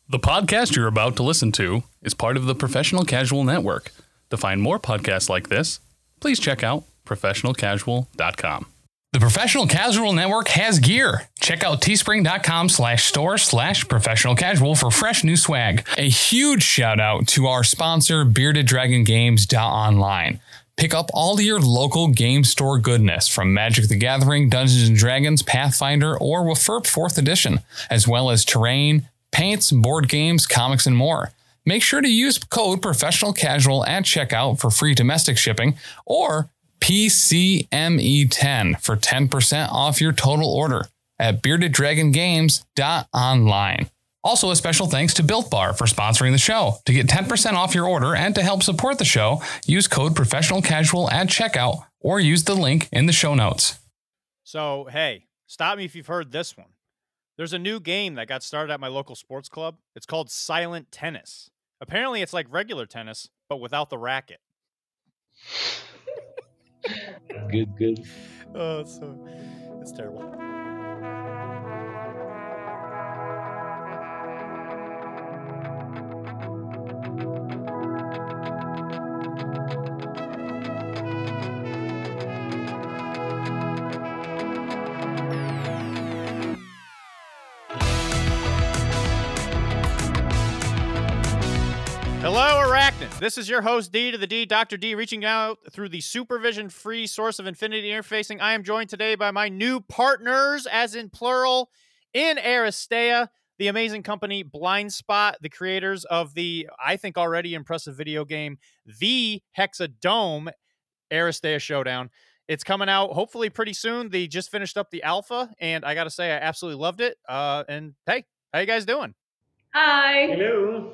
The podcast you're about to listen to is part of the Professional Casual Network. To find more podcasts like this, please check out professionalcasual.com. The Professional Casual Network has gear. Check out teespring.com/store/professionalcasual for fresh new swag. A huge shout out to our sponsor, BeardedDragonGames.online. Pick up all your local game store goodness from Magic the Gathering, Dungeons & Dragons, Pathfinder, or WFRP 4th Edition, as well as terrain, paints, board games, comics, and more. Make sure to use code Professional Casual at checkout for free domestic shipping or PCME10 for 10% off your total order at BeardedDragonGames.online. Also, a special thanks to Built Bar for sponsoring the show. To get 10% off your order and to help support the show, use code Professional Casual at checkout or use the link in the show notes. So, hey, stop me if you've heard this one. There's a new game that got started at my local sports club. It's called Silent Tennis. Apparently, it's like regular tennis, but without the racket. Good. Oh, it's terrible. Hello, Arachnids. This is your host, D to the D, Dr. D, reaching out through the supervision-free source of infinity interfacing. I am joined today by my new partners, as in plural, in Aristea, the amazing company Blind Spot, the creators of the, I think, already impressive video game, The Hexadome Aristea Showdown. It's coming out hopefully pretty soon. They just finished up the alpha, and I got to say, I absolutely loved it. And hey, how you guys doing? Hi. Hello.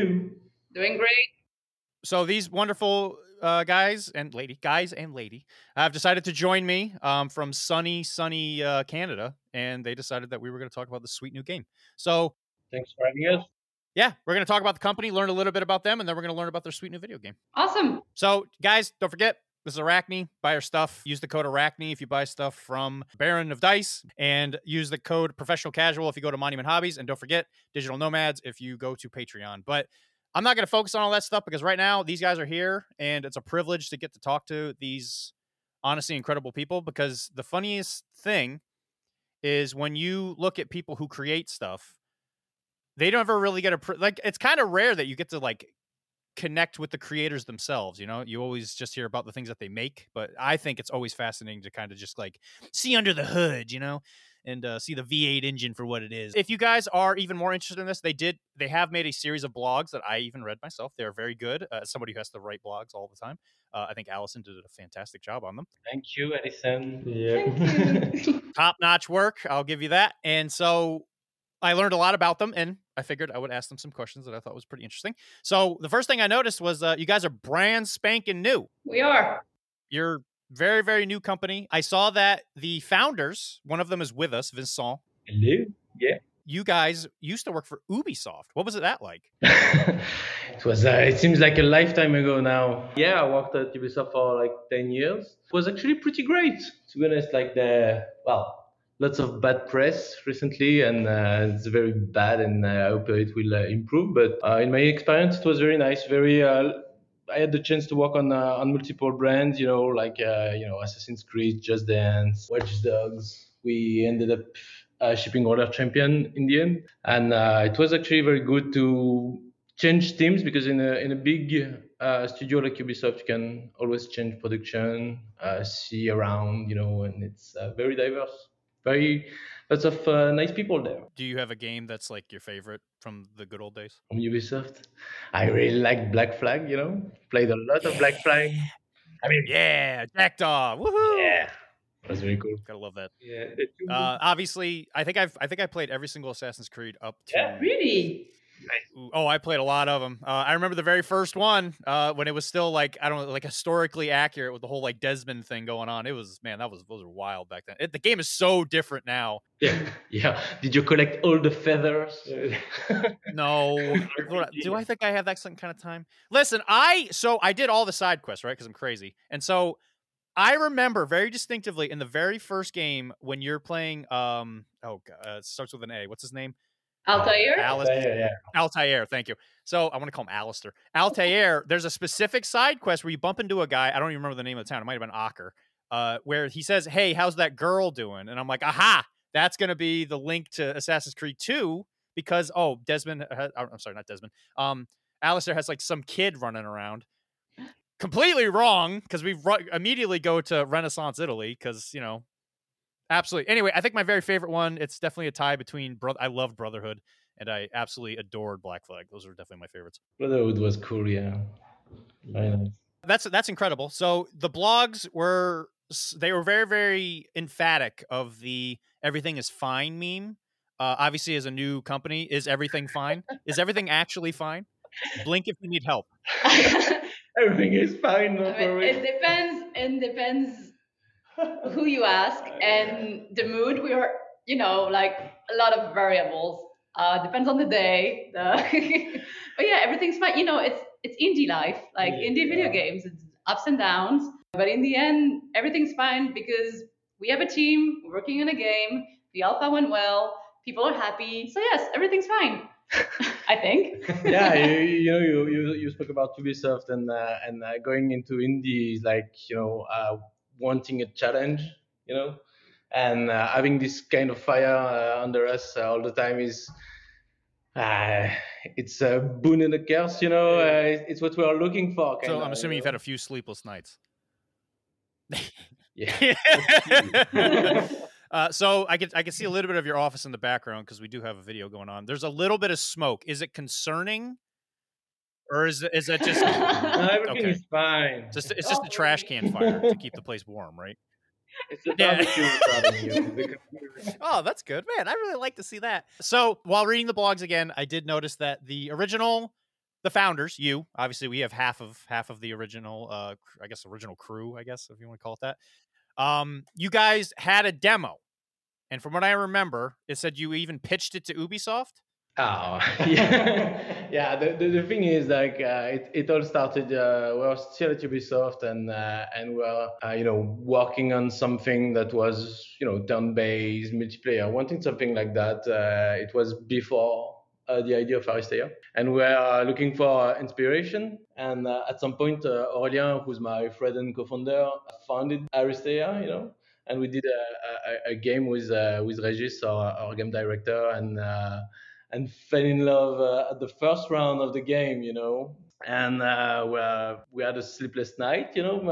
Doing great. So these wonderful guys and lady have decided to join me from sunny Canada, and they decided that we were going to talk about the sweet new game. So Thanks for having us. yeah, we're going to talk about the company, learn a little bit about them, and then we're going to learn about their sweet new video game. Awesome. So guys, don't forget, this is Arachne. Buy our stuff. Use the code Arachne if you buy stuff from Baron of Dice, and use the code Professional Casual if you go to Monument Hobbies, and don't forget Digital Nomads if you go to Patreon. But I'm not going to focus on all that stuff because right now these guys are here and it's a privilege to get to talk to these honestly incredible people, because the funniest thing is when you look at people who create stuff, they don't ever really get it's kind of rare that you get to like connect with the creators themselves. You know, you always just hear about the things that they make, but I think it's always fascinating to kind of just like see under the hood, you know, and see the V8 engine for what it is. If you guys are even more interested in this, they have made a series of blogs that I even read myself. They're very good. As somebody who has to write blogs all the time, I think Allison did a fantastic job on them. Thank you, Allison. Thank you. Top-notch work, I'll give you that. And so I learned a lot about them, and I figured I would ask them some questions that I thought was pretty interesting. So the first thing I noticed was you guys are brand spanking new. We are. You're very, very new company. I saw that the founders, one of them is with us, Vincent. Hello. Yeah. You guys used to work for Ubisoft. What was that like? It was. It seems like a lifetime ago now. Yeah, I worked at Ubisoft for like 10 years. It was actually pretty great, to be honest. Like lots of bad press recently, and it's very bad, and I hope it will improve. But in my experience, it was very nice. I had the chance to work on multiple brands, like Assassin's Creed, Just Dance, Watch Dogs. We ended up shipping Roller Champion in the end, and it was actually very good to change teams, because in a big studio like Ubisoft, you can always change production, see around, and it's very diverse. Lots of nice people there. Do you have a game that's like your favorite from the good old days? From Ubisoft, I really like Black Flag. Played a lot of Black Flag. I mean, yeah, Jackdaw, woohoo! Yeah, it was very cool. Gotta love that. Yeah. Obviously, I think I played every single Assassin's Creed up to. Yeah. Really? Oh, I played a lot of them. I remember the very first one when it was still like, I don't know, like historically accurate with the whole like Desmond thing going on. It was, man, those were wild back then. The game is so different now. Yeah. Did you collect all the feathers? No. Do I think I have that kind of time? Listen, I did all the side quests, right? Because I'm crazy. And so I remember very distinctively in the very first game when you're playing, it starts with an A. What's his name? Altair? Alice. Yeah. Altair, thank you. So I want to call him Alistair. Altair, there's a specific side quest where you bump into a guy. I don't even remember the name of the town. It might have been Aker. Where he says, "Hey, how's that girl doing?" And I'm like, "Aha! That's going to be the link to Assassin's Creed 2 because Desmond. I'm sorry, not Desmond. Alistair has like some kid running around. Completely wrong because we immediately go to Renaissance Italy because absolutely. Anyway, I think my very favorite one. It's definitely a tie between I love Brotherhood and I absolutely adored Black Flag. Those are definitely my favorites. Brotherhood was cool. Yeah, very nice. That's incredible. So the blogs were very, very emphatic of the "everything is fine" meme. Obviously, as a new company, is everything fine? Is everything actually fine? Blink if you need help. Everything is fine. No worry. It depends who you ask and the mood. We are, like a lot of variables. Depends on the day. But yeah, everything's fine. It's indie life, like indie video games. It's ups and downs. But in the end, everything's fine because we have a team working on a game. The alpha went well. People are happy. So yes, everything's fine. I think. Yeah, you spoke about Ubisoft and going into indie is like wanting a challenge, and having this kind of fire under us all the time is it's a boon and a curse, it's what we are looking for. So I'm assuming you've had a few sleepless nights. Yeah. So I can see a little bit of your office in the background because we do have a video going on. There's a little bit of smoke. Is it concerning, or is that just No, everything okay. is fine. It's just a trash can fire to keep the place warm, right? It's a barbecue. Oh, that's good, man. I really like to see that. So while reading the blogs again, I did notice that the founders, obviously we have half of the original, original crew, if you want to call it that. You guys had a demo, and from what I remember, it said you even pitched it to Ubisoft. Oh, yeah. Yeah, the thing is, like, it all started, we were still at Ubisoft and we're, working on something that was, turn-based, multiplayer, wanting something like that. It was before the idea of Aristea. And we're looking for inspiration. And at some point, Aurélien, who's my friend and co-founder, founded Aristea, and we did a game with Regis, our game director, and fell in love at the first round of the game, and we had a sleepless night,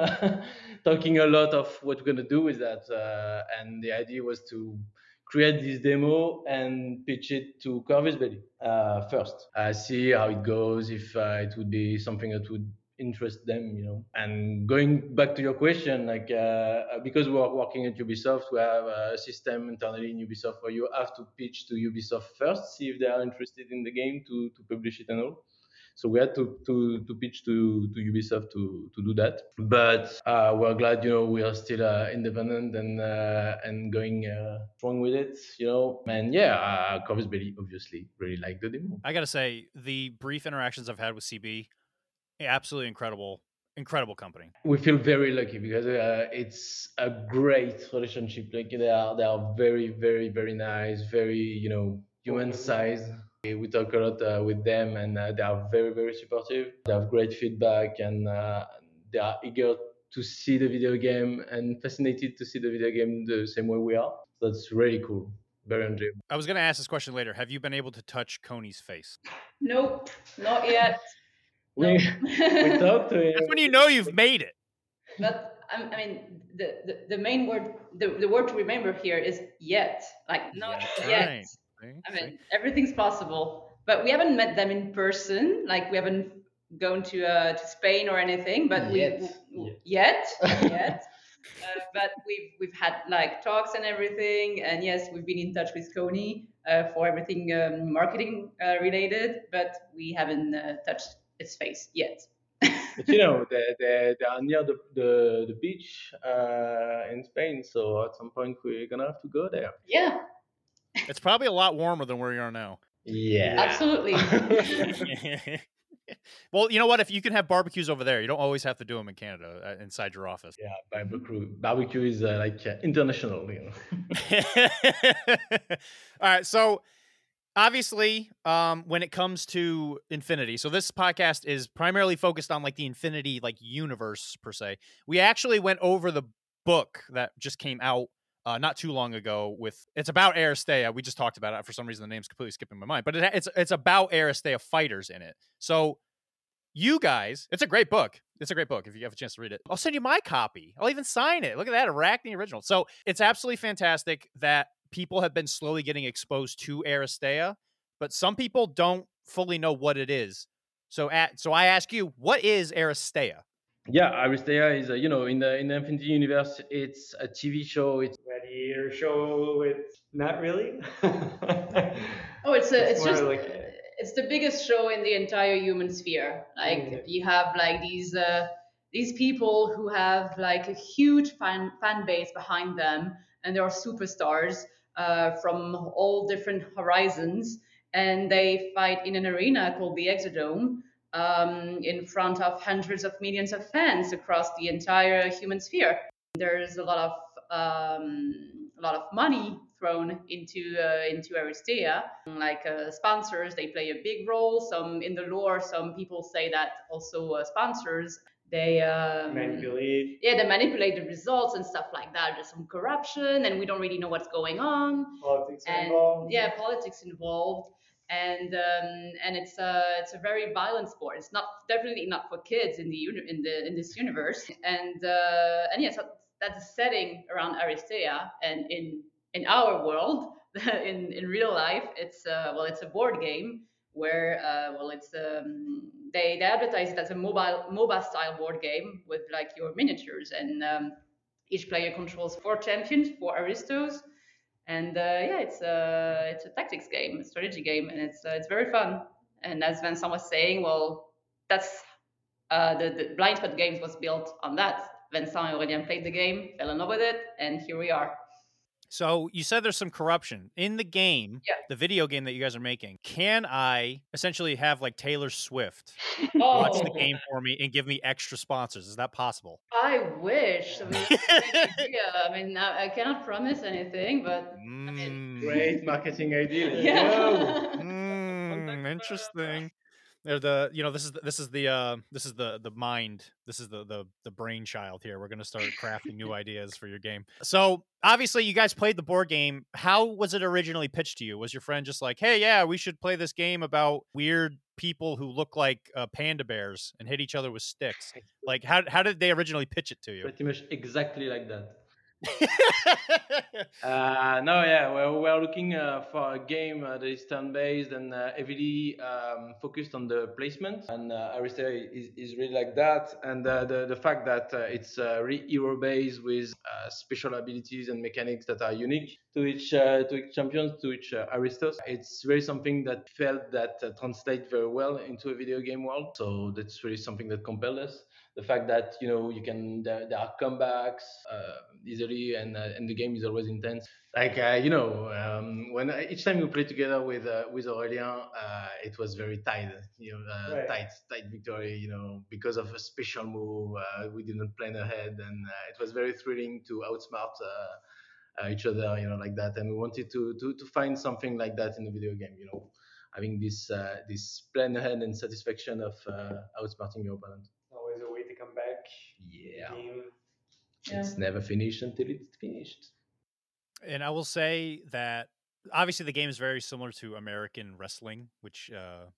talking a lot of what we're going to do with that. And the idea was to create this demo and pitch it to Corvus Belli first. See how it goes, if it would be something that would interest them, And going back to your question, like because we're working at Ubisoft, we have a system internally in Ubisoft where you have to pitch to Ubisoft first, see if they are interested in the game to publish it and all. So we had to pitch to Ubisoft to do that. But we're glad, we are still independent and going strong with it, And yeah, Corvus Belli obviously really liked the demo. I gotta say, the brief interactions I've had with CB, absolutely incredible company. We feel very lucky because it's a great relationship. Like they are very, very, very nice, very human sized. We talk a lot with them, and they are very, very supportive. They have great feedback, and they are eager to see the video game and fascinated to see the video game the same way we are. So that's really cool. Very enjoyable. I was going to ask this question later. Have you been able to touch Coney's face? Nope, not yet. We talked to him. That's when you know you've made it. But I mean, the main word, the word to remember here is yet. Like not yet. Right. I mean, everything's possible. But we haven't met them in person. Like we haven't gone to Spain or anything. But yet. But we've had like talks and everything. And yes, we've been in touch with Coney for everything marketing related. But we haven't touched its face yet. But they are near the beach in Spain, so at some point we're gonna have to go there. Yeah. It's probably a lot warmer than where you are now. Yeah. Absolutely. Well, you know what? If you can have barbecues over there, you don't always have to do them in Canada inside your office. Yeah, barbecue is like international. All right, so obviously, when it comes to Infinity, so this podcast is primarily focused on like the Infinity like universe per se. We actually went over the book that just came out not too long ago. It's about Aristea. We just talked about it. For some reason, the name's completely skipping my mind, but it's about Aristea fighters in it. So you guys, it's a great book. It's a great book if you have a chance to read it. I'll send you my copy. I'll even sign it. Look at that, Arachne original. So it's absolutely fantastic that people have been slowly getting exposed to Aristea, but some people don't fully know what it is. So I ask you, what is Aristea? Yeah, Aristea is in the Infinity Universe. It's a TV show. It's Gladiator show. It's not really. Oh, it's more just like it's the biggest show in the entire human sphere. Like you have like these people who have like a huge fan base behind them, and they are superstars from all different horizons, and they fight in an arena called the Exodome in front of hundreds of millions of fans across the entire human sphere. There's a lot of money thrown into Aristea. Like sponsors, they play a big role. Some in the lore, some people say that also sponsors they manipulate. Yeah, they manipulate the results and stuff like that. There's some corruption, and we don't really know what's going on. Politics And involved. yeah, politics involved. And it's a very violent sport. It's not definitely not for kids in in this universe. And yeah, so that's the setting around Aristea. And in our world, in real life, it's it's a board game where they advertise it as a MOBA style board game with like your miniatures, and each player controls 4 champions, 4 aristos, and yeah, it's a tactics game, a strategy game, and it's very fun. And as Vincent was saying, well, that's the Blind Spot Games was built on that. Vincent and Aurélien played the game, fell in love with it, and here we are. So you said there's some corruption in the game, Yeah. the video game that you guys are making. Can I essentially have like Taylor Swift Oh, watch the game for me and give me extra sponsors? Is that possible? I wish. I mean, it's a great idea. I mean, I cannot promise anything, but great marketing idea. Let's yeah. go. Interesting. They're this is the mind. This is the brainchild here. We're gonna start crafting new ideas for your game. So obviously you guys played the board game. How was it originally pitched to you? Was your friend just like, hey, yeah, we should play this game about weird people who look like panda bears and hit each other with sticks? Like how did they originally pitch it to you? Pretty much exactly like that. No, yeah, we're looking for a game that is turn-based and heavily focused on the placement, and Aristea is really like that. And the fact that it's really hero-based with special abilities and mechanics that are unique to each champions, to each Aristos, it's really something that felt that translate very well into a video game world. So that's really something that compelled us. The fact that you can there are comebacks easily, and the game is always intense. Like when each time we played together with Aurélien, it was very tight. Right. Tight victory. Because of a special move we didn't plan ahead, and it was very thrilling to outsmart each other. Like that, and we wanted to find something like that in the video game. Having this plan ahead and satisfaction of outsmarting your opponent. Always a way to come back. Yeah. Game. It's never finished until it's finished. And I will say that obviously the game is very similar to American wrestling, which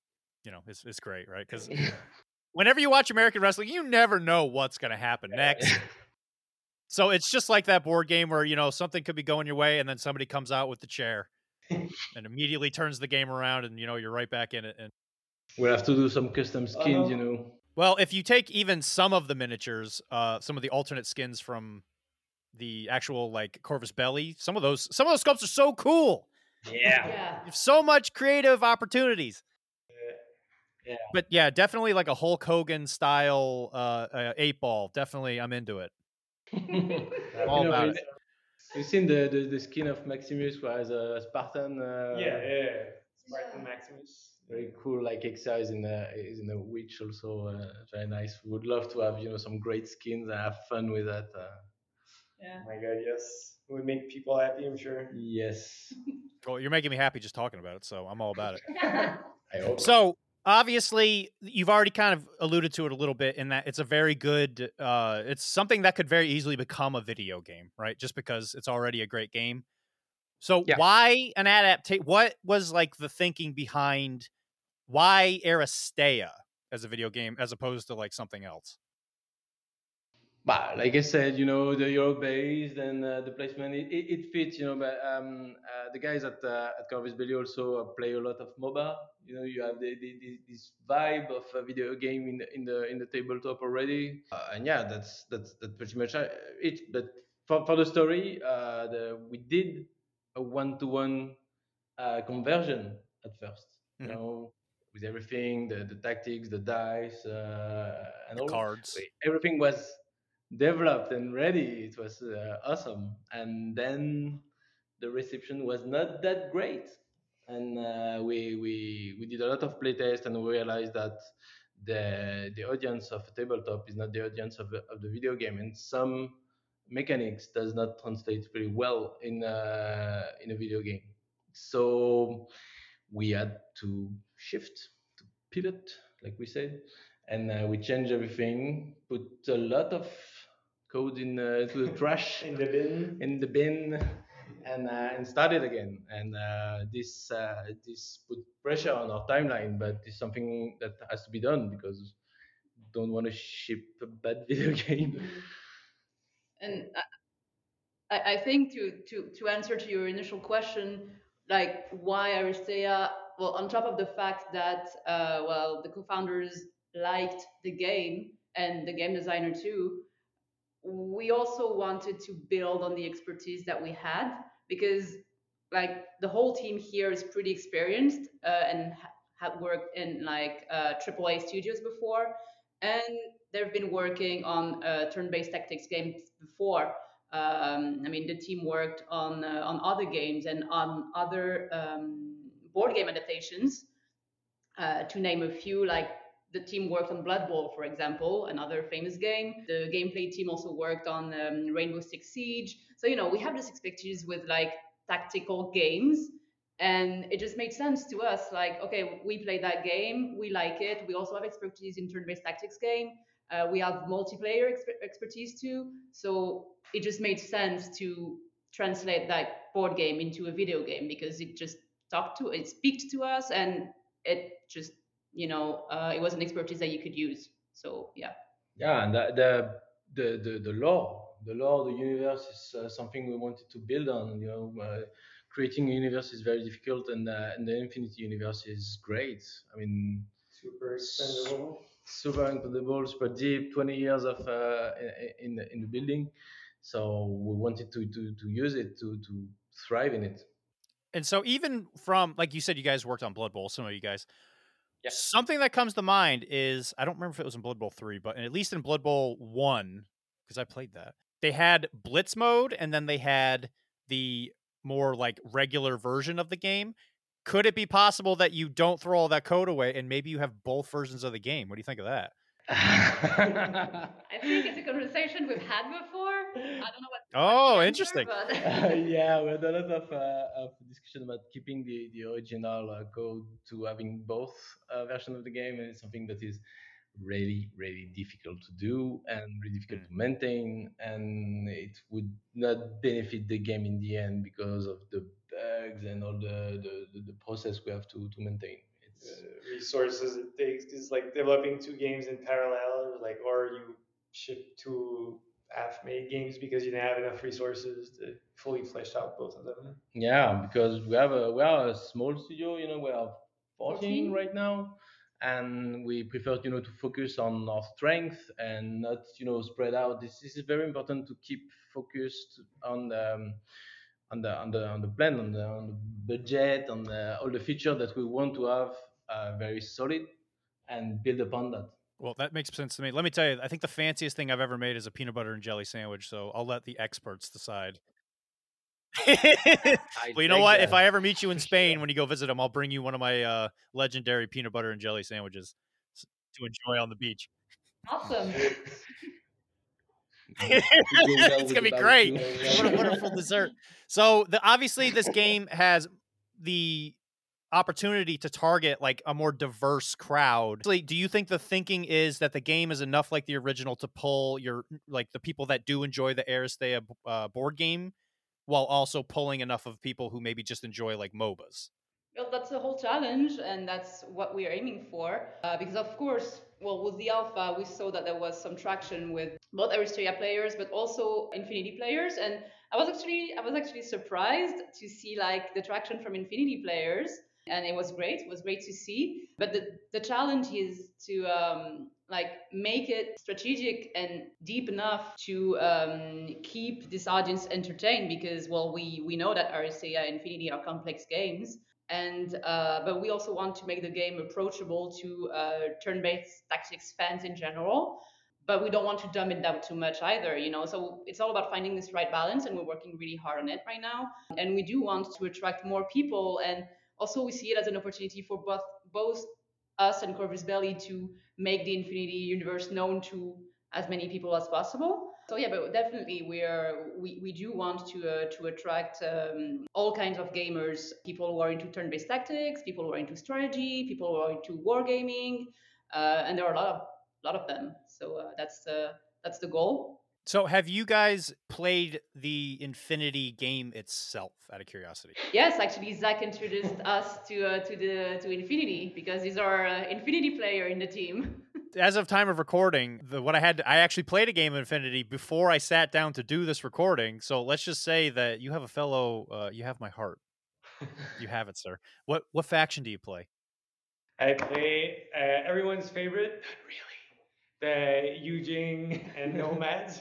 is great, right? Because whenever you watch American wrestling, you never know what's going to happen next. So it's just like that board game where something could be going your way, and then somebody comes out with the chair and immediately turns the game around, and you're right back in it. And we'll have to do some custom skins, Well, if you take even some of the miniatures, some of the alternate skins from the actual like Corvus Belli, some of those sculpts are so cool. Yeah. Yeah. You have so much creative opportunities. Yeah. But yeah, definitely like a Hulk Hogan style 8-ball. Definitely, I'm into it. All about it. You've seen the skin of Maximus, who has a Spartan. Spartan Maximus. Very cool, like exercise in a witch also. Very nice. We would love to have some great skins and have fun with that. Yeah. Oh my God, yes. would make people happy, I'm sure. Yes, Well, you're making me happy just talking about it, so I'm all about it. I hope. So obviously, you've already kind of alluded to it a little bit in that it's a very good. It's something that could very easily become a video game, right? Just because it's already a great game. So Yeah. why an adaptation? What was like the thinking behind why Aristea as a video game as opposed to like something else? But like I said, the Euro based and the placement, it fits, But the guys at Corvus Belli also play a lot of MOBA. You have this vibe of a video game in the tabletop already, and yeah, that's pretty much it. But for the story, we did a one-to-one conversion at first. Mhm. With everything, the tactics, the dice, and all Cards. everything was developed and ready. It was awesome, and then the reception was not that great, and we did a lot of playtest and we realized that the audience of a tabletop is not the audience of the video game, and some mechanics does not translate very well in a video game. So we had to shift, to pivot, like we said, and we changed everything, put a lot of code to the trash In the bin. in the bin, and started again. And this put pressure on our timeline, but it's something that has to be done because don't want to ship a bad video game. And I think to answer to your initial question, like why Aristea, well, on top of the fact that well, the co-founders liked the game and the game designer too, we also wanted to build on the expertise that we had, because like the whole team here is pretty experienced and had worked in like AAA studios before, and they've been working on turn-based tactics games before. I mean, the team worked on other games and on other board game adaptations. To name a few, like the team worked on Blood Bowl, for example, another famous game. The gameplay team also worked on Rainbow Six Siege. So, we have this expertise with like tactical games. And it just made sense to us. Like, okay, we played that game, we like it. We also have expertise in turn-based tactics game. We have multiplayer expertise too. So it just made sense to translate that board game into a video game because it just it speaks to us, and it just it was an expertise that you could use. So yeah. Yeah, and the lore, the universe is something we wanted to build on. Creating a universe is very difficult, and the Infinity universe is great. I mean, Super expendable. super incredible, super deep. 20 years of in the building, so we wanted to use it to thrive in it. And so even from, like you said, you guys worked on Blood Bowl, some of you guys. Yeah. Something that comes to mind is, I don't remember if it was in Blood Bowl 3, but at least in Blood Bowl 1, because I played that, they had Blitz mode, and then they had the more like regular version of the game. Could it be possible that you don't throw all that code away and maybe you have both versions of the game? What do you think of that? I think it's a conversation we've had before. I don't know what. Oh, interesting. Yeah, we had a lot of discussion about keeping the original code to having both versions of the game, and it's something that is really difficult to do and really difficult to maintain, and it would not benefit the game in the end because of the bugs and all the process we have to maintain. It's Resources it takes is like developing two games in parallel, like, or you ship two half-made games because you didn't have enough resources to fully flesh out both of them. Yeah, because we are a small studio. We are 14 14? right now, and we prefer to focus on our strength and not spread out. This is very important to keep focused on the plan, on the budget, on all the features that we want to have very solid, and build upon that. Well, that makes sense to me. Let me tell you, I think the fanciest thing I've ever made is a peanut butter and jelly sandwich, so I'll let the experts decide. Well, you know what? If I ever meet you in Spain when you go visit them, I'll bring you one of my legendary peanut butter and jelly sandwiches to enjoy on the beach. Awesome. It's gonna be great. Yeah. What a wonderful dessert. So obviously this game has the opportunity to target like a more diverse crowd. Do you think the thinking is that the game is enough like the original to pull your like the people that do enjoy the Aristea board game, while also pulling enough of people who maybe just enjoy like MOBAs? Well, that's the whole challenge, and that's what we are aiming for. Because of course, well, with the alpha, we saw that there was some traction with both Aristeia players, but also Infinity players. And I was actually surprised to see like the traction from Infinity players, and it was great. It was great to see. But the challenge is to like make it strategic and deep enough to keep this audience entertained. Because well, we know that Aristeia and Infinity are complex games, and but we also want to make the game approachable to turn-based tactics fans in general, but we don't want to dumb it down too much either, you know. So it's all about finding this right balance, and we're working really hard on it right now. And we do want to attract more people, and also we see it as an opportunity for both us and Corvus Belly to make the Infinity universe known to as many people as possible. So yeah, but definitely we do want to attract all kinds of gamers, people who are into turn-based tactics, people who are into strategy, people who are into wargaming, and there are a lot of them. So that's the goal. So have you guys played the Infinity game itself, out of curiosity? Yes, actually, Zach introduced us to Infinity because he's our Infinity player in the team. As of time of recording, I actually played a game of Infinity before I sat down to do this recording. So let's just say that you have a fellow, you have my heart. You have it, sir. What faction do you play? I play everyone's favorite, not really, the Yujing and Nomads.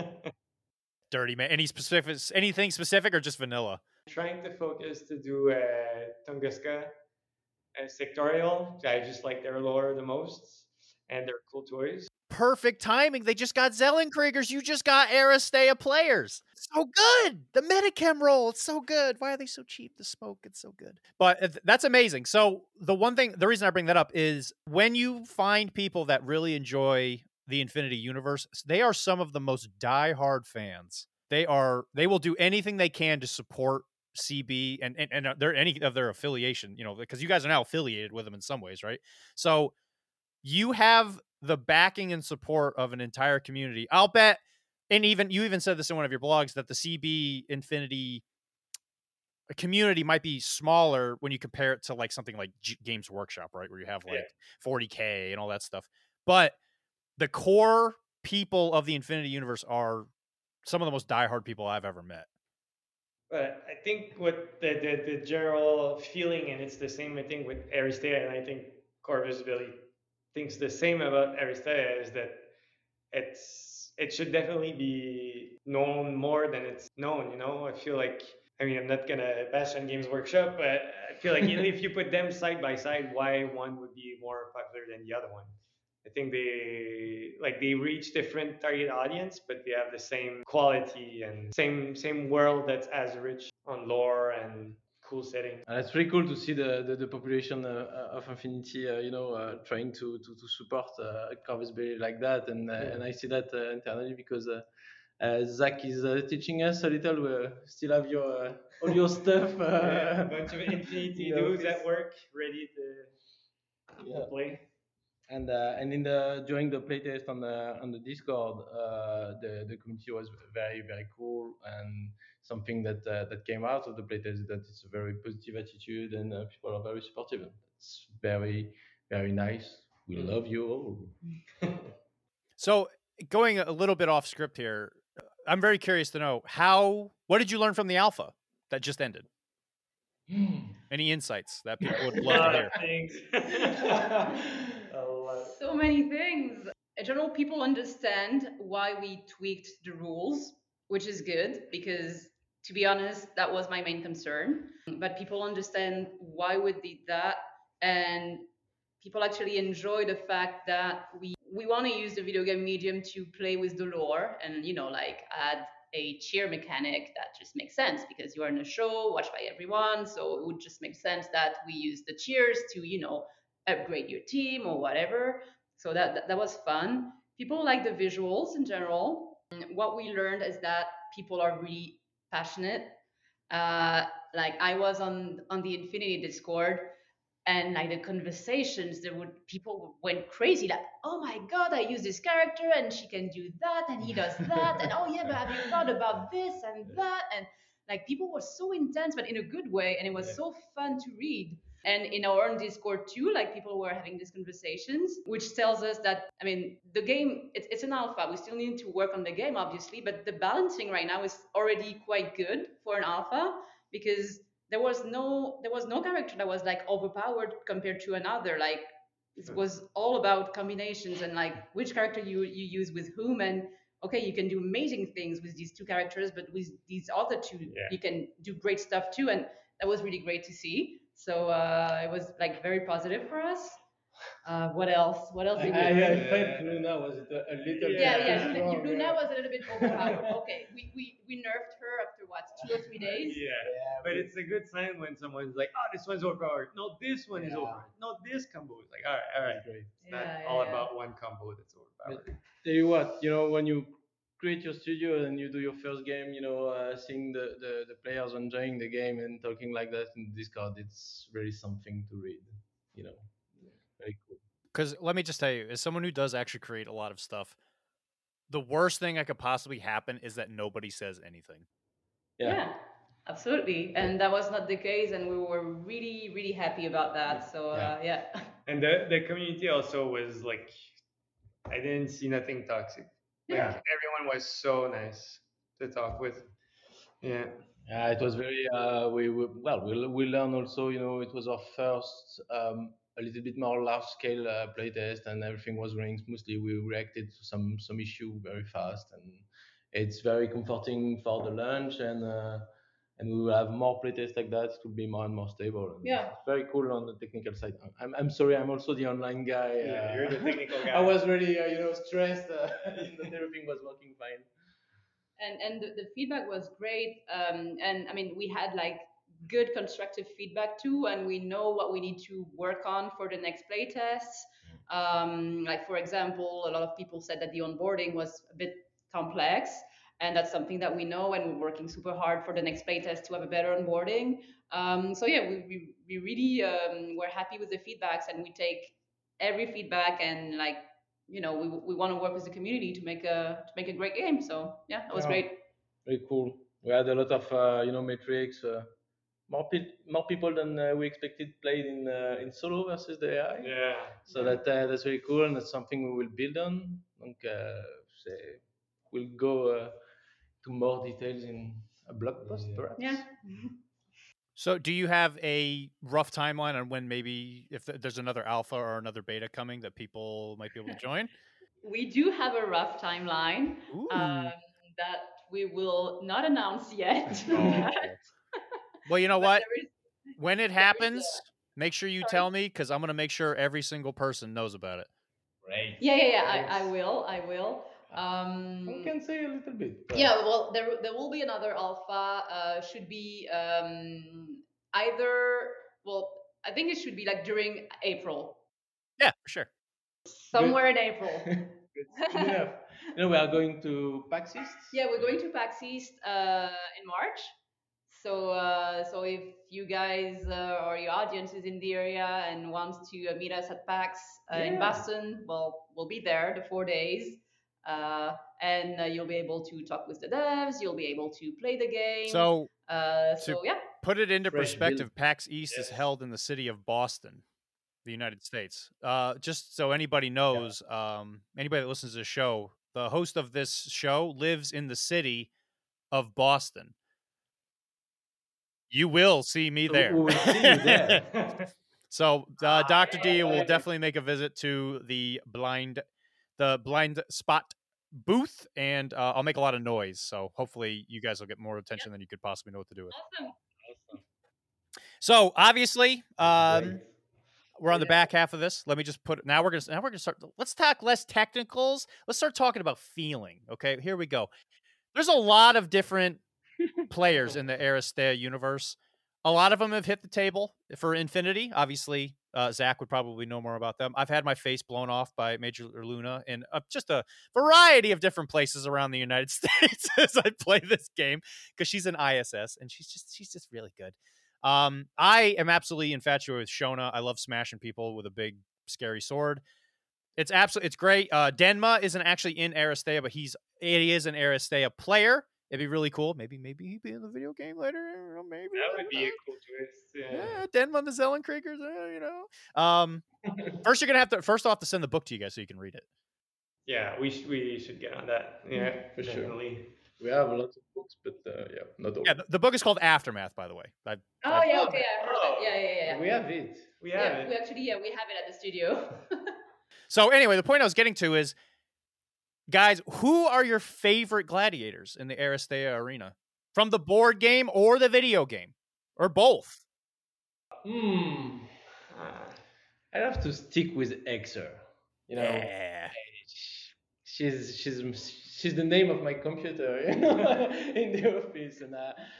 Dirty man. Anything specific, or just vanilla? Trying to focus to do Tunguska sectorial. I just like their lore the most and their cool toys. Perfect timing. They just got Zellenkriegers. You just got Aristeia players. So good. The Metachem roll. It's so good. Why are they so cheap to smoke? It's so good. But that's amazing. So the reason I bring that up is when you find people that really enjoy the Infinity universe, they are some of the most diehard fans. They will do anything they can to support CB and they're any of their affiliation, you know, because you guys are now affiliated with them in some ways, right? So you have the backing and support of an entire community. I'll bet, and you even said this in one of your blogs, that the CB Infinity community might be smaller when you compare it to like something like Games Workshop, right? Where you have like 40K and all that stuff. But the core people of the Infinity universe are some of the most diehard people I've ever met. But I think what the general feeling, and it's the same I think with Aristeia, and I think Corvus Belli thinks the same about Aristeia, is that it should definitely be known more than it's known. You know, I feel like, I mean, I'm not gonna bash on Games Workshop, but I feel like if you put them side by side, why one would be more popular than the other one? I think they reach different target audience, but they have the same quality and same world that's as rich on lore and cool setting. And it's pretty cool to see the population of Infinity, trying to support Corvus Belli like that, and I see that internally because Zach is teaching us a little. We still have your all your stuff. A bunch of Infinity dudes at work ready to play. And during the playtest on the Discord, the community was very, very cool, and something that came out of the playtest is that it's a very positive attitude, and people are very supportive. It's very, very nice. We love you all. So going a little bit off script here, I'm very curious to know what did you learn from the alpha that just ended? Any insights that people would love to hear? Thanks. So many things. In general, people understand why we tweaked the rules, which is good because, to be honest, that was my main concern. But people understand why we did that, and people actually enjoy the fact that we want to use the video game medium to play with the lore and, you know, like add a cheer mechanic that just makes sense because you are in a show watched by everyone. So it would just make sense that we use the cheers to, you know, upgrade your team or whatever. So that was fun. People like the visuals in general. what we learned is that people are really passionate. Like I was on the Infinity Discord, and like the conversations, people went crazy. Like, oh my god, I use this character, and she can do that, and he does that, and oh yeah, but have you thought about this and that? And like people were so intense, but in a good way, and it was so fun to read. And in our own Discord too, like people were having these conversations, which tells us that, I mean, the game, it's an alpha. We still need to work on the game, obviously, but the balancing right now is already quite good for an alpha, because there was no character that was like overpowered compared to another. Like it was all about combinations and like which character you use with whom. And okay, you can do amazing things with these two characters, but with these other two, you can do great stuff too. And that was really great to see. So it was like very positive for us. What else? What else did we learn? I find Luna was a little bit Yeah, too strong. Luna was a little bit overpowered. Okay, we nerfed her after what, 2 or 3 days? But it's a good sign when someone's like, oh, this one's overpowered. No, this one is overpowered. No, this combo is like, all right, great. It's not all about one combo that's overpowered. But tell you what, when you create your studio and you do your first game, seeing the players enjoying the game and talking like that in Discord, it's really something to read. Very cool. Because let me just tell you, as someone who does actually create a lot of stuff, the worst thing that could possibly happen is that nobody says anything. Yeah, absolutely. And that was not the case, and we were really, really happy about that. So yeah. And the community also was like, I didn't see nothing toxic. Like everyone was so nice to talk with. Yeah. Yeah, it was very. We learned also. It was our first a little bit more large scale playtest, and everything was running smoothly. We reacted to some issue very fast, and it's very comforting for the launch. And we will have more playtests like that. It will be more and more stable. And Yeah. it's very cool on the technical side. I'm sorry. I'm also the online guy. You're the technical guy. I was really stressed that everything was working fine. And the feedback was great. And I mean, we had like good constructive feedback too, and we know what we need to work on for the next play tests. Like for example, a lot of people said that the onboarding was a bit complex, and that's something that we know, and we're working super hard for the next play test to have a better onboarding. So yeah, we really were happy with the feedbacks, and we take every feedback, and like we want to work with the community to make a great game. So yeah, that was great. Very cool. We had a lot of metrics. More people than we expected played in solo versus the AI. Yeah. So that's very cool, and that's something we will build on. We'll go to more details in a blog post, perhaps. Yeah. So do you have a rough timeline on when maybe if there's another alpha or another beta coming that people might be able to join? We do have a rough timeline that we will not announce yet. Well, you know what? When it happens, make sure you tell me, because I'm going to make sure every single person knows about it. Right. Yeah. I will. We can say a little bit. Yeah, well, there will be another alpha. Should be either. Well, I think it should be like during April. Yeah, for sure. Somewhere in April. Good enough. We are going to PAX East. Yeah, we're going to PAX East in March. So if you guys or your audience is in the area and wants to meet us at PAX in Boston, well, we'll be there the 4 days. And you'll be able to talk with the devs. You'll be able to play the game. So yeah. Put it into perspective, PAX East is held in the city of Boston, the United States. Just so anybody knows, anybody that listens to the show, the host of this show lives in the city of Boston. You will see me there. We will see you there. So Dr. D will definitely make a visit to the blind spot booth, and I'll make a lot of noise. So hopefully you guys will get more attention than you could possibly know what to do with. Awesome. So obviously, we're on the back half of this. Let me just put. Now we're gonna start. Let's talk less technicals. Let's start talking about feeling. Okay, here we go. There's a lot of different players in the Aristea universe. A lot of them have hit the table for Infinity. Obviously, Zach would probably know more about them. I've had my face blown off by Major Luna in just a variety of different places around the United States as I play this game because she's an ISS and she's just really good. I am absolutely infatuated with Shona. I love smashing people with a big scary sword. It's great. Denma isn't actually in Aristea, but he is an Aristea player. It'd be really cool. Maybe he'd be in the video game later. Maybe That would be a cool twist. yeah, Denma the Zellenkriegers, First, you're gonna have to send the book to you guys so you can read it. Yeah, we should get on that. Yeah, For sure. definitely. We have a lot of books, but not all. Yeah, the book is called Aftermath, by the way. Okay, I heard that. Yeah. We have it. We have it. We actually, we have it at the studio. So anyway, the point I was getting to is, guys, who are your favorite gladiators in the Aristea arena? From the board game or the video game? Or both? I'd have to stick with Exer. Yeah. She's the name of my computer in the office, and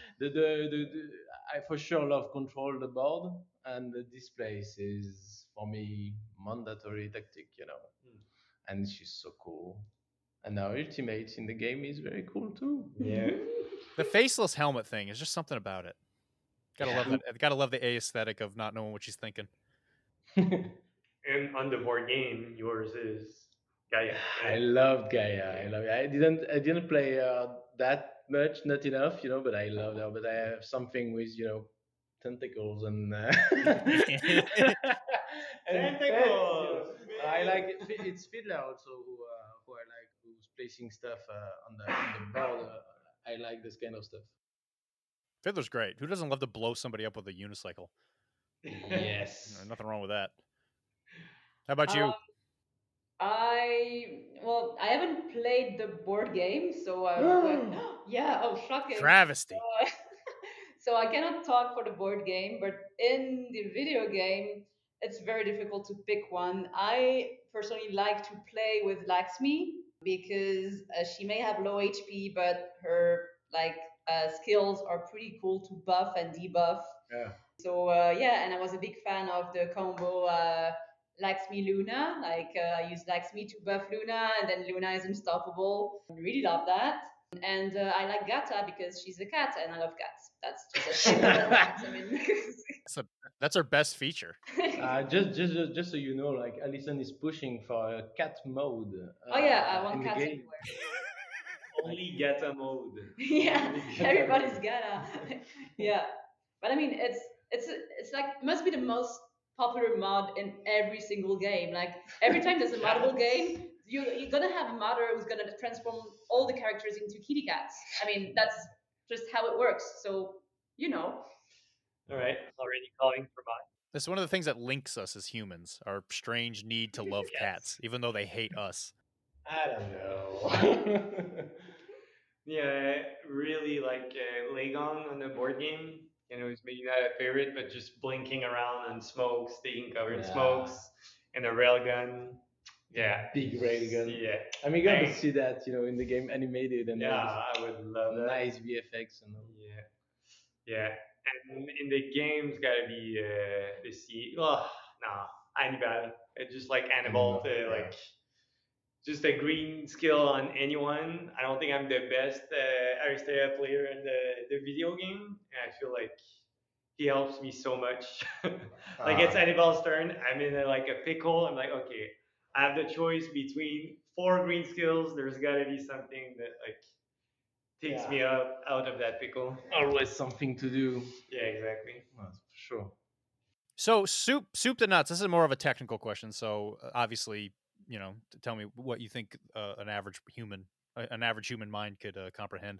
I for sure love control the board, and the displays is for me mandatory tactic, and she's so cool. And our ultimate in the game is very cool too. Yeah. The faceless helmet thing is just something about it. Love that. Gotta love the aesthetic of not knowing what she's thinking. And on the board game, yours is Gaia. I loved Gaia. I didn't play that much, not enough, but I loved her. But I have something with tentacles and Tentacles. I like it. It's Fiddler also who I like, who's placing stuff on the board. I like this kind of stuff. Fiddler's great. Who doesn't love to blow somebody up with a unicycle? Yes. Nothing wrong with that. How about you? I haven't played the board game, so shocking. Travesty. So I cannot talk for the board game, but in the video game, it's very difficult to pick one. I personally like to play with Laxmi because she may have low HP, but her skills are pretty cool to buff and debuff. Yeah. So and I was a big fan of the combo Laxmi Luna. I use Laxmi to buff Luna, and then Luna is unstoppable. I really love that. And I like Gata because she's a cat, and I love cats. That's just a simple fact. I mean, that's her best feature. Just so you know, Alison is pushing for a cat mode. I want cats everywhere. Only Gata mode. Yeah, everybody's Gata. Yeah, but I mean, it's like it must be the most popular mod in every single game. Like every time there's a moddable game, you're gonna have a modder who's gonna transform all the characters into kitty cats. I mean, that's just how it works. So All right, already calling for mod. That's one of the things that links us as humans, our strange need to love cats, even though they hate us. I don't know. Yeah, I really like Lagon on the board game. It's maybe not a favorite, but just blinking around on smokes, taking cover in smokes, and a railgun. Yeah. Big railgun. Yeah. I mean, you got to see that, in the game animated and I would love that. Nice VFX and all. Yeah. And in the game's gotta be the sea. Oh, no, Hannibal. It's just like Hannibal just a green skill on anyone. I don't think I'm the best Aristea player in the video game. And I feel like he helps me so much. It's Hannibal's turn. I'm in a pickle. I'm like, okay, I have the choice between 4 green skills. There's gotta be something that takes me out of that pickle. Always something to do. Yeah, exactly. Well, for sure. So soup to nuts. This is more of a technical question. So obviously, tell me what you think an average human mind could comprehend.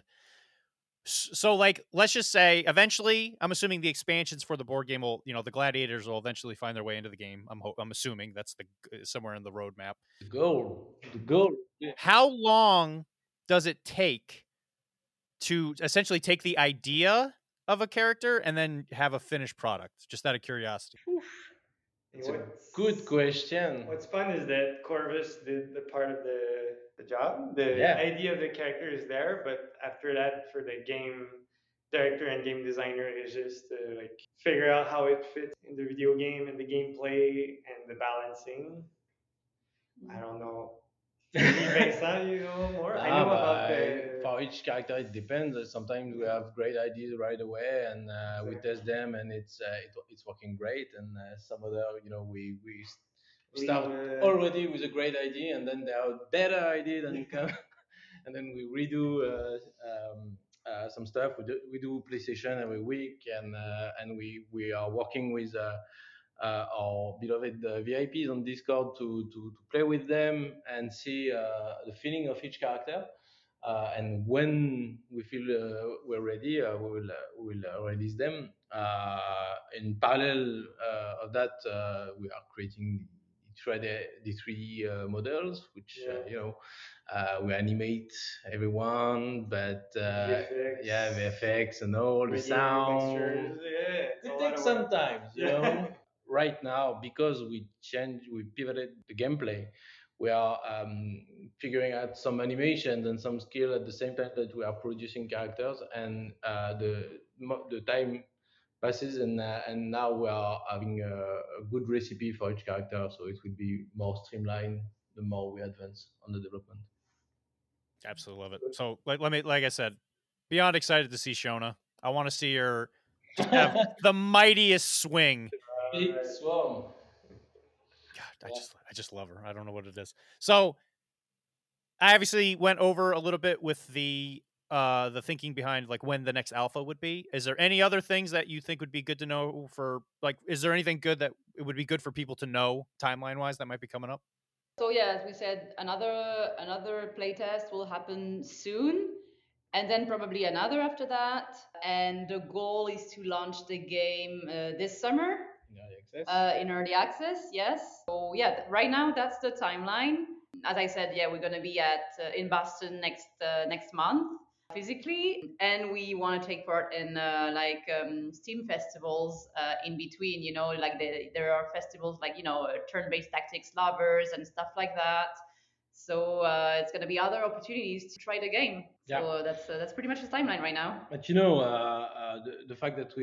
So let's just say eventually, I'm assuming the expansions for the board game will, the gladiators will eventually find their way into the game. I'm assuming that's somewhere in the roadmap. The goal. Yeah. How long does it take to essentially take the idea of a character and then have a finished product? Just out of curiosity. It's a good question. What's fun is that Corvus did the part of the job. The idea of the character is there, but after that, for the game director and game designer is just to like figure out how it fits in the video game and the gameplay and the balancing. I don't know. Vincent, you know more? I know about the. For each character, it depends. Sometimes we have great ideas right away, and we test them, and it's working great. And some other, we start already with a great idea, and then there are better idea than come, and then we redo some stuff. We do PlayStation every week, and we are working with our beloved VIPs on Discord to play with them and see the feeling of each character. And when we feel we're ready, we will release them. In parallel of that, we are creating the 3D models, which we animate everyone, but VFX. yeah, VFX and all the Radiator sound. mixtures, yeah, it's a It lot takes of some work. time, Yeah. Right now, because we pivoted the gameplay, we are figuring out some animations and some skill at the same time that we are producing characters, and the time passes, and now we are having a good recipe for each character, so it will be more streamlined the more we advance on the development. Absolutely love it. So like I said, beyond excited to see Shona. I want to see her just have the mightiest swing. Big swarm. God, I just love her. I don't know what it is. So I obviously went over a little bit with the thinking behind like when the next alpha would be. Is there any other things that you think would be good to know for like is there anything good that it would be good for people to know timeline wise that might be coming up? So yeah, as we said, another playtest will happen soon, and then probably another after that. And the goal is to launch the game this summer in early access. Yes. So yeah, right now that's the timeline. As I said, yeah, we're gonna be in Boston next month physically, and we want to take part in Steam festivals in between. Like there are festivals like turn-based tactics lovers and stuff like that. So it's gonna be other opportunities to try the game. So that's pretty much the timeline right now. But the fact that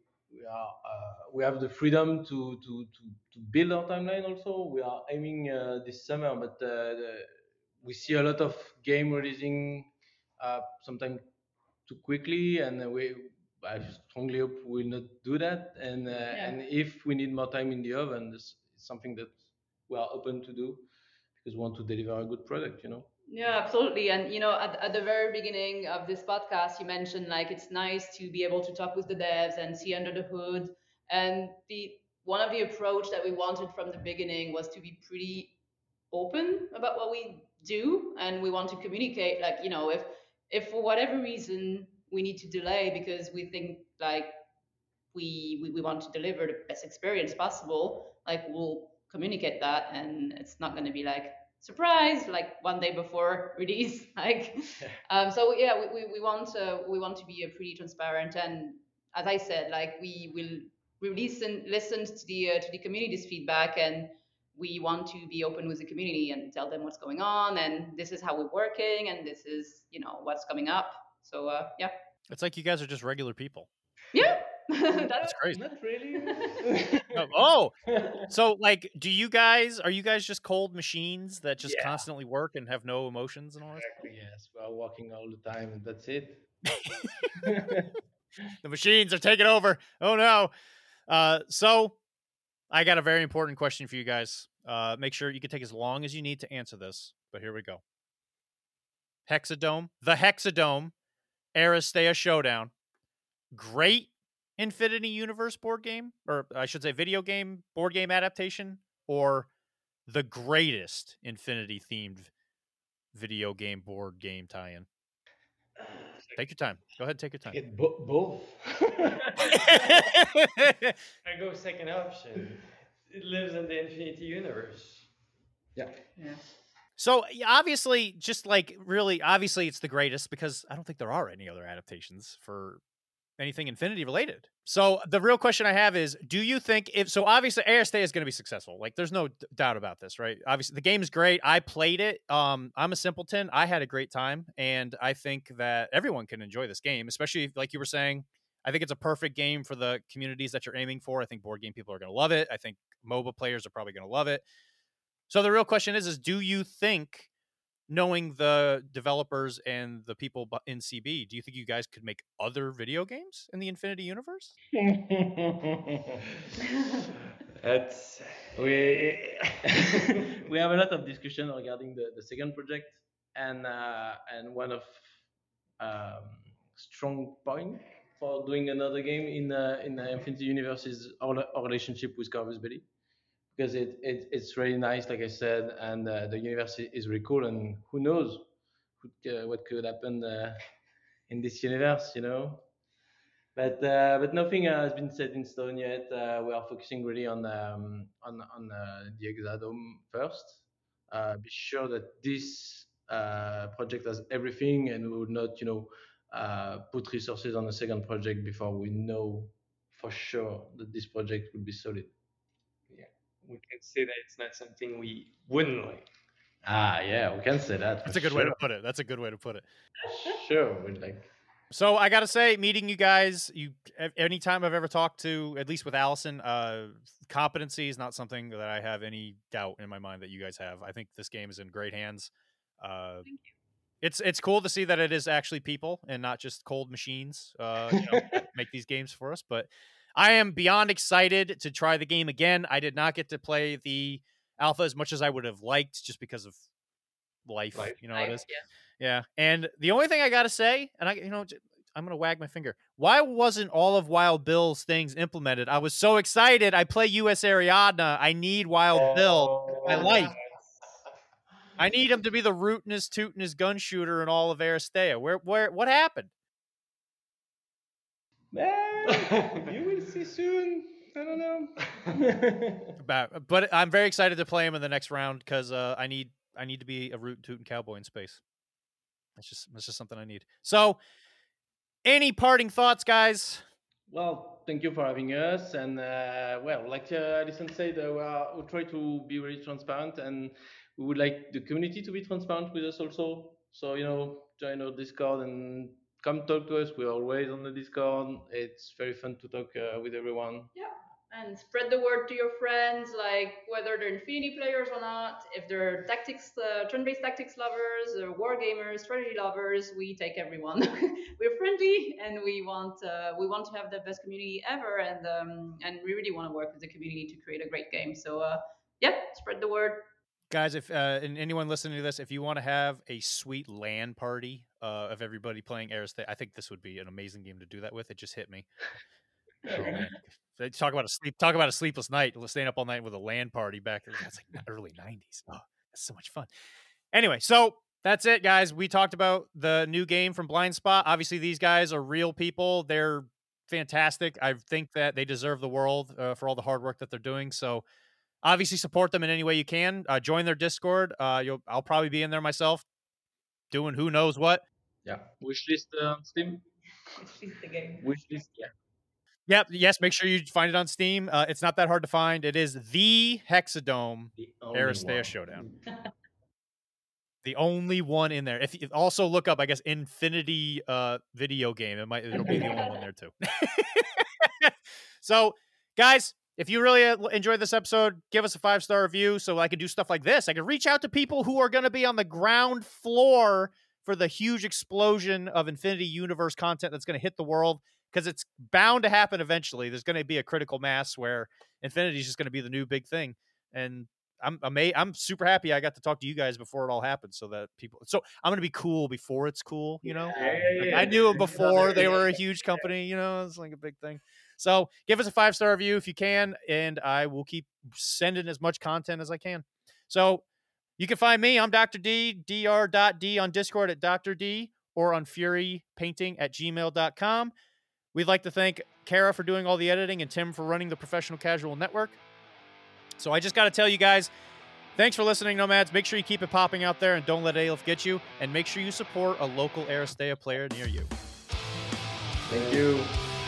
we have the freedom to build our timeline. Also, we are aiming this summer, but we see a lot of game releasing sometimes too quickly, and I strongly hope we will not do that. And if we need more time in the oven, this is something that we are open to do because we want to deliver a good product. Yeah, absolutely. And at the very beginning of this podcast, you mentioned like it's nice to be able to talk with the devs and see under the hood. And the one of the approach that we wanted from the beginning was to be pretty open about what we do, and we want to communicate. Like if for whatever reason we need to delay because we think like we want to deliver the best experience possible, like we'll communicate that, and it's not going to be like surprise like one day before release like so yeah we want to be a pretty transparent, and as I said, like we listen to the community's feedback, and we want to be open with the community and tell them what's going on, and this is how we're working, and this is what's coming up. So yeah, It's like you guys are just regular people. yeah. That's crazy. Not really. Oh, so like, are you guys just cold machines that just constantly work and have no emotions and all that? Exactly. Yes, we are working all the time, and that's it. The machines are taking over. Oh no. So I got a very important question for you guys. Make sure you can take as long as you need to answer this, but here we go. Hexadome, the Hexadome, Aristea Showdown. Great Infinity Universe board game, or I should say video game, board game adaptation, or the greatest Infinity themed video game board game tie-in? Take your time. Go ahead, take your time. Get both. I go second option. It lives in the Infinity Universe. Yeah. So obviously, just like really, obviously, it's the greatest because I don't think there are any other adaptations for anything Infinity related. So the real question I have is, do you think so obviously Aristea is going to be successful. Like there's no doubt about this, right? Obviously the game is great. I played it. I'm a simpleton. I had a great time. And I think that everyone can enjoy this game, especially like you were saying. I think it's a perfect game for the communities that you're aiming for. I think board game people are going to love it. I think MOBA players are probably going to love it. So the real question is do you think, knowing the developers and the people in CB, do you think you guys could make other video games in the Infinity universe? That's we have a lot of discussion regarding the second project, and one of strong point for doing another game in the Infinity universe is our relationship with Corvus Belli, because it's really nice, like I said, and the universe is really cool, and who knows what could happen in this universe, you know. But nothing has been set in stone yet. We are focusing really on the Exadome first. Be sure that this project has everything, and we will not, put resources on the second project before we know for sure that this project will be solid. Yeah, we can say that it's not something we wouldn't like. Yeah, we can say that. That's a good way to put it. That's a good way to put it. Sure, we'd like. So I got to say, meeting you guys, anytime I've ever talked to, at least with Allison, competency is not something that I have any doubt in my mind that you guys have. I think this game is in great hands. Thank you. It's cool to see that it is actually people and not just cold machines make these games for us. But I am beyond excited to try the game again. I did not get to play the alpha as much as I would have liked, just because of life. You know how it is. Yeah. And the only thing I got to say, and I'm going to wag my finger. Why wasn't all of Wild Bill's things implemented? I was so excited. I play US Ariadna. I need Wild Bill in my life. I need him to be the rootinest, tootinest gun shooter in all of Aristea. What happened? You will see soon. I don't know. But I'm very excited to play him in the next round, because I need to be a rootin' tootin' cowboy in space. That's just something I need. So, any parting thoughts, guys? Well, thank you for having us. And like Alison said, we'll try to be very transparent, and we would like the community to be transparent with us also. So, join our Discord and come talk to us. We're always on the Discord. It's very fun to talk with everyone. Yeah. And spread the word to your friends, like whether they're Infinity players or not. If they're tactics, turn-based tactics lovers, or war gamers, strategy lovers, we take everyone. We're friendly, and we want to have the best community ever, and we really want to work with the community to create a great game. So spread the word. Guys, if and anyone listening to this, if you want to have a sweet LAN party of everybody playing Aristea, I think this would be an amazing game to do that with. It just hit me. Oh, man. Talk about a sleepless night, staying up all night with a LAN party back there. That's like early 90s. Oh, that's so much fun. Anyway, so that's it, guys. We talked about the new game from Blind Spot. Obviously, these guys are real people. They're fantastic. I think that they deserve the world for all the hard work that they're doing. So obviously support them in any way you can. Join their Discord. I'll probably be in there myself doing who knows what. Yeah. Wishlist on Steam. Wishlist the game. Wishlist, yeah. Yep. Yes. Make sure you find it on Steam. It's not that hard to find. It is the Hexadome Aristea Showdown. The only one in there. If you also look up, I guess, Infinity video game, it'll be the only one there too. So, guys, if you really enjoyed this episode, give us a 5-star review so I can do stuff like this. I can reach out to people who are going to be on the ground floor for the huge explosion of Infinity Universe content that's going to hit the world. Because it's bound to happen eventually. There's going to be a critical mass where Infinity is just going to be the new big thing. And I'm super happy I got to talk to you guys before it all happened, so that so I'm going to be cool before it's cool, I knew them before they were a huge company, it's like a big thing. So give us a 5-star review if you can, and I will keep sending as much content as I can. So you can find me. I'm Dr. D, dr.d on Discord at Dr. D, or on furypainting@gmail.com. We'd like to thank Kara for doing all the editing and Tim for running the Professional Casual Network. So I just got to tell you guys, thanks for listening, Nomads. Make sure you keep it popping out there and don't let Aleph get you. And make sure you support a local Aristea player near you. Thank you.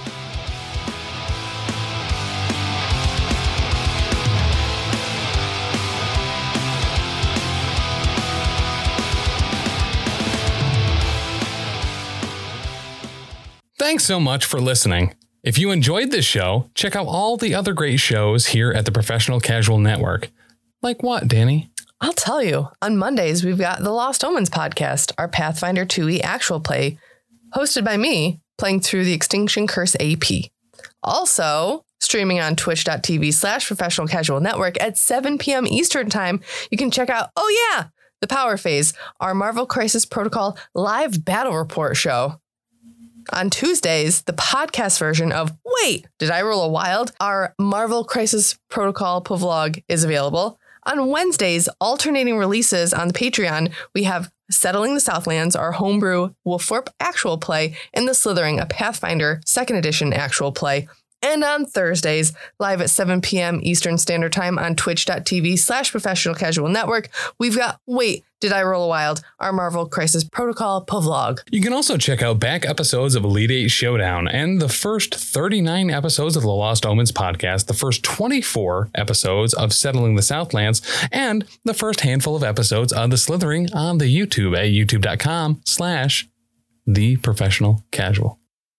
Thanks so much for listening. If you enjoyed this show, check out all the other great shows here at the Professional Casual Network. Like what, Danny? I'll tell you. On Mondays, we've got the Lost Omens podcast, our Pathfinder 2e actual play, hosted by me, playing through the Extinction Curse AP. Also, streaming on twitch.tv/Professional Casual Network at 7 p.m. Eastern Time, you can check out, the Power Phase, our Marvel Crisis Protocol live battle report show. On Tuesdays, the podcast version of Wait, Did I Roll a Wild? Our Marvel Crisis Protocol vlog is available. On Wednesdays, alternating releases on the Patreon, we have Settling the Southlands, our homebrew Wolfthorpe actual play, and The Slithering, a Pathfinder 2nd edition actual play. And on Thursdays, live at 7 p.m. Eastern Standard Time on twitch.tv/Professional Casual Network, we've got Wait, Did I Roll a Wild? Our Marvel Crisis Protocol vlog. You can also check out back episodes of Elite 8 Showdown and the first 39 episodes of the Lost Omens podcast, the first 24 episodes of Settling the Southlands, and the first handful of episodes of The Slithering on the YouTube at youtube.com/TheProfessionalCasual.